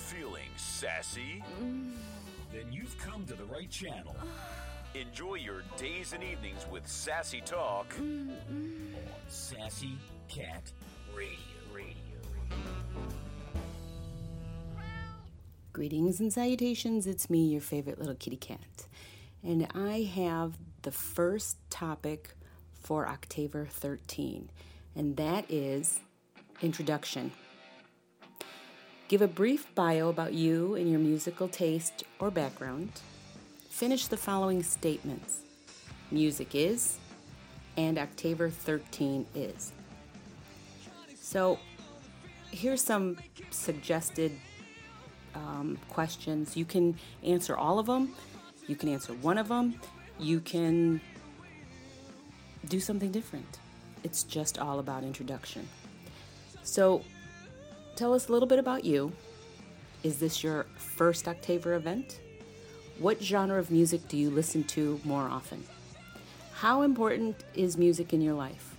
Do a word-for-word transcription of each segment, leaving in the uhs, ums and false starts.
Feeling sassy? Then you've come to the right channel. Enjoy your days and evenings with Sassy Talk on Sassy Cat Radio. Radio. Greetings and salutations, it's me, your favorite little kitty cat. And I have the first topic for October thirteenth, and that is introduction. Give a brief bio about you and your musical taste or background. Finish the following statements. Music is, and October thirteenth is. So, here's some suggested um, questions. You can answer all of them. You can answer one of them. You can do something different. It's just all about introduction. So, tell us a little bit about you. Is this your first October event? What genre of music do you listen to more often? How important is music in your life?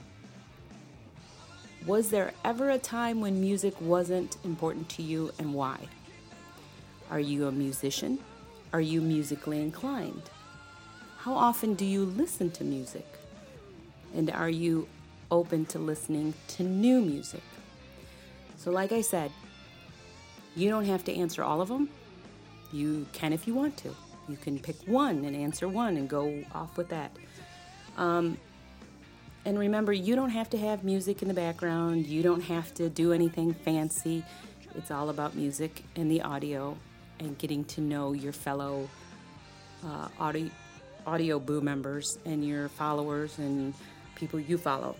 Was there ever a time when music wasn't important to you, and why? Are you a musician? Are you musically inclined? How often do you listen to music? And are you open to listening to new music? So like I said, you don't have to answer all of them. You can if you want to. You can pick one and answer one and go off with that. Um, and remember, you don't have to have music in the background. You don't have to do anything fancy. It's all about music and the audio and getting to know your fellow uh, audio, audio boo members and your followers and people you follow.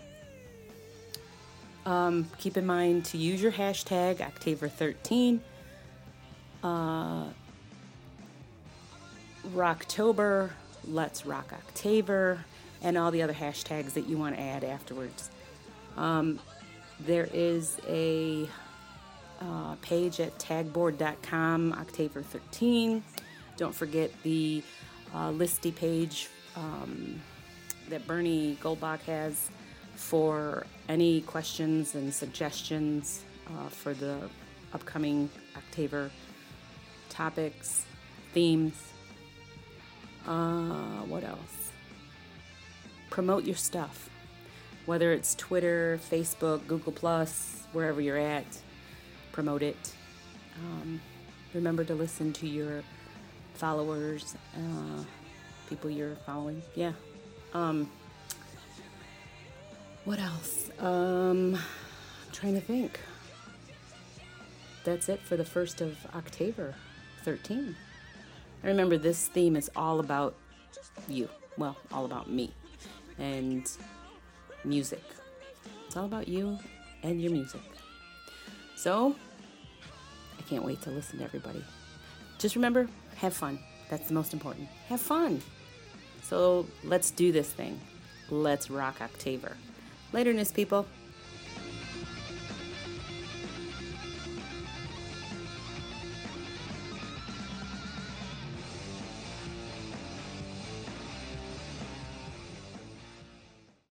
Um, keep in mind to use your hashtag October thirteenth. Uh, Rocktober, Let's Rock October, and all the other hashtags that you want to add afterwards. Um, there is a uh, page at tagboard dot com, October thirteenth. Don't forget the uh, listy page um, that Bernie Goldbach has for any questions and suggestions uh, for the upcoming October topics, themes. Uh, what else? Promote your stuff. Whether it's Twitter, Facebook, Google Plus, wherever you're at, promote it. Um, remember to listen to your followers, uh, people you're following. Yeah. Um, what else? Um, I'm trying to think. That's it for the first of October thirteenth. I remember this theme is all about you. Well, all about me and music. It's all about you and your music. So, I can't wait to listen to everybody. Just remember, have fun. That's the most important. Have fun. So, let's do this thing. Let's rock October. Laterness, people.